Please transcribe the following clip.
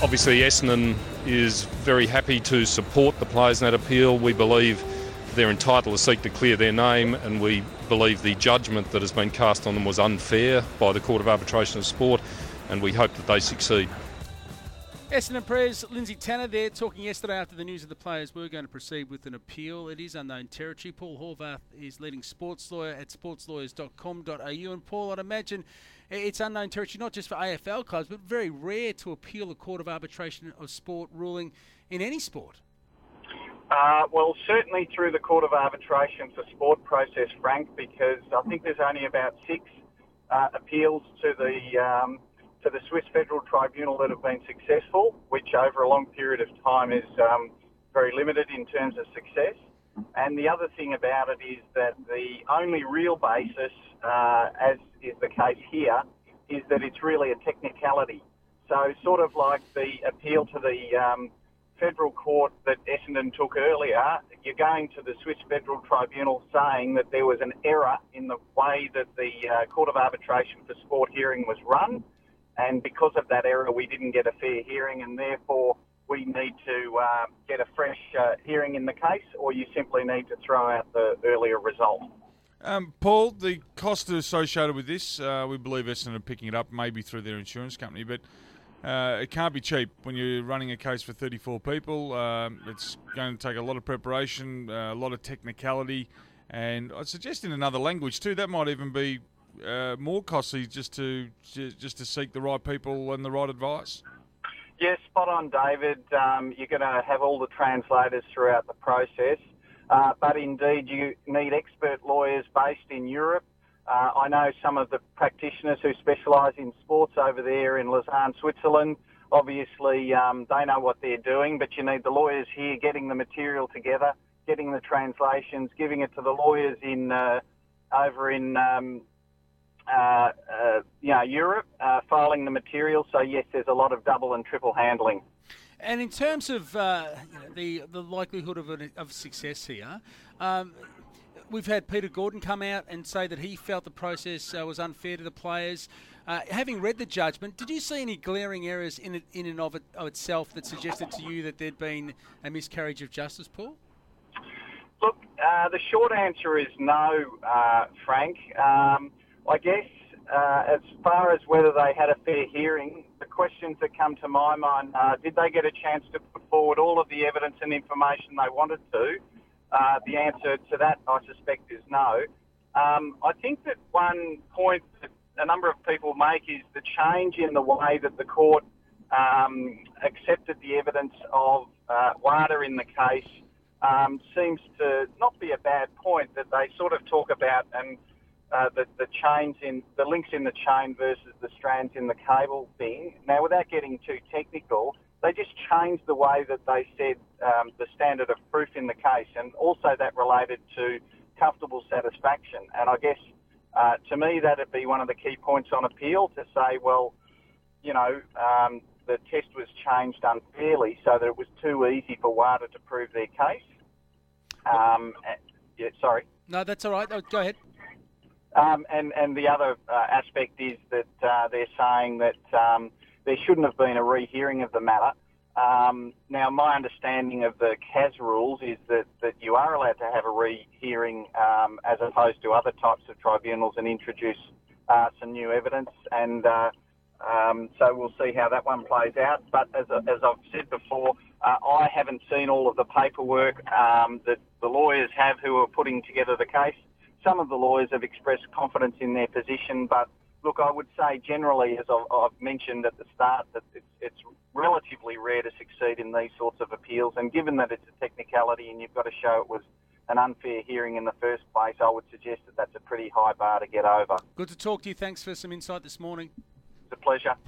Obviously, Essendon is very happy to support the players in that appeal. We believe they're entitled to seek to clear their name, and we believe the judgment that has been cast on them was unfair by the Court of Arbitration of Sport, and we hope that they succeed. Essendon Press, Lindsay Tanner there, talking yesterday after the news of the players were going to proceed with an appeal. It is unknown territory. Paul Horvath is leading sports lawyer at sportslawyers.com.au. And Paul, I'd imagine it's unknown territory not just for AFL clubs, but very rare to appeal a Court of Arbitration of Sport ruling in any sport. Well, certainly through the Court of Arbitration for Sport process, Frank, because I think there's only about 6 appeals to the Swiss Federal Tribunal that have been successful, which over a long period of time is very limited in terms of success. And the other thing about it is that the only real basis, as is the case here, is that it's really a technicality. So sort of like the appeal to the federal court that Essendon took earlier, you're going to the Swiss Federal Tribunal saying that there was an error in the way that the Court of Arbitration for Sport hearing was run, and because of that error we didn't get a fair hearing, and therefore we need to get a fresh hearing in the case, or you simply need to throw out the earlier result. Paul, the cost associated with this, we believe Essendon are picking it up maybe through their insurance company, but it can't be cheap when you're running a case for 34 people. It's going to take a lot of preparation, a lot of technicality, and I'd suggest in another language too. That might even be more costly just to seek the right people and the right advice. Yes, spot on, David. You're going to have all the translators throughout the process, but indeed you need expert lawyers based in Europe. I know some of the practitioners who specialise in sports over there in Lausanne, Switzerland. Obviously, they know what they're doing, but you need the lawyers here getting the material together, getting the translations, giving it to the lawyers in over in Europe, filing the material. So yes, there's a lot of double and triple handling. And in terms of the likelihood of success here, we've had Peter Gordon come out and say that he felt the process was unfair to the players. Having read the judgment, did you see any glaring errors in and of itself that suggested to you that there'd been a miscarriage of justice, Paul? Look, the short answer is no, Frank. I guess as far as whether they had a fair hearing, the questions that come to my mind are, did they get a chance to put forward all of the evidence and information they wanted to? The answer to that, I suspect, is no. I think that one point that a number of people make is the change in the way that the court accepted the evidence of WADA in the case seems to not be a bad point, that they sort of talk about and the chains in the links in the chain versus the strands in the cable thing. Now, without getting too technical, they just changed the way that they said the standard of proof in the case, and also that related to comfortable satisfaction. And I guess to me that'd be one of the key points on appeal, to say, well, you know, the test was changed unfairly so that it was too easy for WADA to prove their case. Yeah, sorry. No, that's all right. Go ahead. And the other aspect is that they're saying that there shouldn't have been a rehearing of the matter. Now, my understanding of the CAS rules is that you are allowed to have a rehearing as opposed to other types of tribunals and introduce some new evidence. And so we'll see how that one plays out. But as I've said before, I haven't seen all of the paperwork that the lawyers have who are putting together the case. Some of the lawyers have expressed confidence in their position, but look, I would say generally, as I've mentioned at the start, that it's relatively rare to succeed in these sorts of appeals. And given that it's a technicality and you've got to show it was an unfair hearing in the first place, I would suggest that that's a pretty high bar to get over. Good to talk to you. Thanks for some insight this morning. It's a pleasure.